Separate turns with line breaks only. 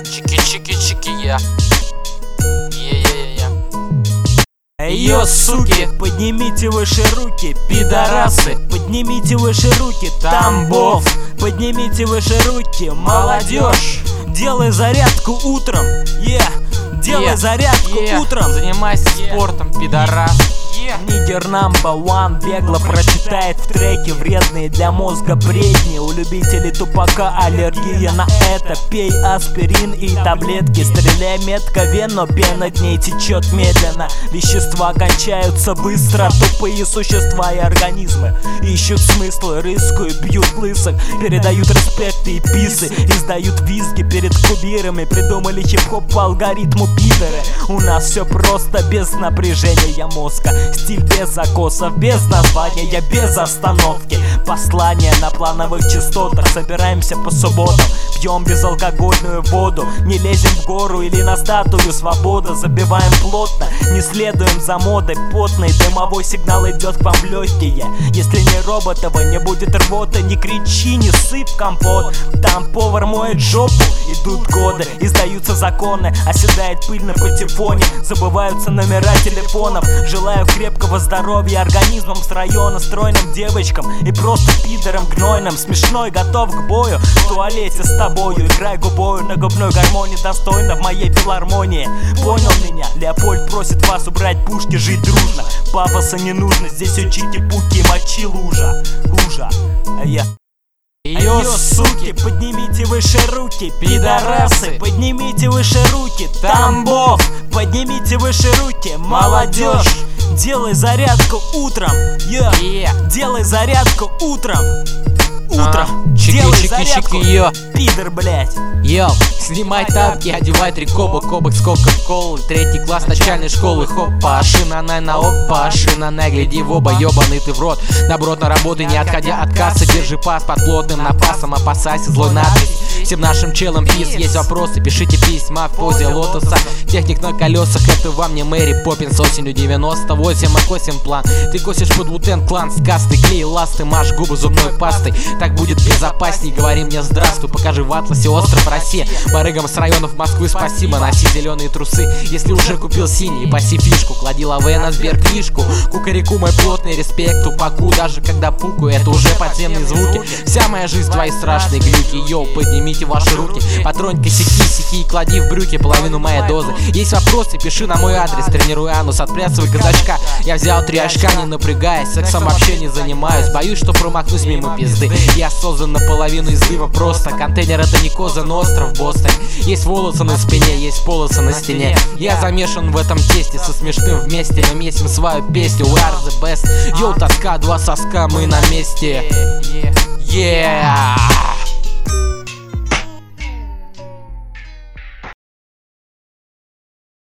Чики-чики-чики, я.
Йо, суки, поднимите выше руки, пидорасы, поднимите выше руки, Тамбов, поднимите выше руки, молодежь, делай зарядку утром, делай зарядку утром.
Занимайся спортом, пидорас.
Нигер number one бегло прочитает в треке вредные для мозга бредни. У любителей тупака аллергия на это. Пей аспирин и таблетки, стреляй метко в вену, пена от ней течет медленно. Вещества кончаются быстро, тупые существа и организмы ищут смыслы, рыскают, бьют лысых, передают респекты и писы, издают визги перед кубирами. Придумали хип-хоп по алгоритму пидоры. У нас все просто, без напряжения мозга. Стиль без закосов, без названия, без остановки. Послания на плановых частотах. Собираемся по субботам, пьем безалкогольную воду. Не лезем в гору или на статую свобода. Забиваем плотно, не следуем за модой потной. Дымовой сигнал идет к вам в легкие. Если не роботова, не будет рвоты. Не кричи, не сыпь компот. Там повар моет жопу, идут годы, издаются законы. Оседает пыль на патефоне, забываются номера телефонов. Желаю крепкого здоровья организмом с района, стройным девочкам и просто пидором гнойным. Смешной, готов к бою, в туалете с тобою. Играй губою на губной гармонии, достойно в моей филармонии. Понял меня? Леопольд просит вас убрать пушки, жить дружно. Пафоса не нужно, здесь учите пуки, мочи лужа. Йо, суки, поднимите выше руки, пидорасы, поднимите выше руки, Тамбов, поднимите выше руки, молодежь, делай зарядку утром, делай зарядку утром. Делай зарядку, пидор, блять.
Йоу, снимай тапки, одевай трикобок, кобок с кока-колы. 3 класс начальной школы, хопа, шинанай на опа, шинанай, гляди в оба, ёбаный ты в рот. Доброт на работы, не отходя от кассы, держи пас под плотным напасом, опасайся злой надпись. Всем нашим челам пис, есть вопросы, пишите письма в позе лотоса. Техник на колесах, это вам не Мэри Поппинс. Осенью 98 мы косим план. Ты косишь под Wu-Tang Clan с касты, клей ласты, маш губы зубной пастой. Так будет безопасней, говори мне здравствуй, покажи в атласе остров Россия. Барыгам с районов Москвы спасибо, носи зеленые трусы, если уже купил синий, паси фишку, клади лаве на сберкнижку. Кукареку мой плотный респект, тупаку, даже когда пукаю, это уже подземные звуки. Вся моя жизнь твои страшные глюки, йоу, поднимите ваши руки, патронь косяки, клади в брюки половину моей дозы. Есть вопросы, пиши на мой адрес, тренируй анус, отплясывай казачка. Я взял 3 очка, не напрягаясь, сексом вообще не занимаюсь, боюсь, что промахнусь мимо пизды. Я создан наполовину из дыма просто, контейнер это не Коза Ностра в Бостоне. Есть волосы на спине, есть полосы на стене. Я замешан в этом тесте, со смешным вместе мы месим свою песню. We are the best, йоу, тоска, 2 соска, мы на месте. Yeah.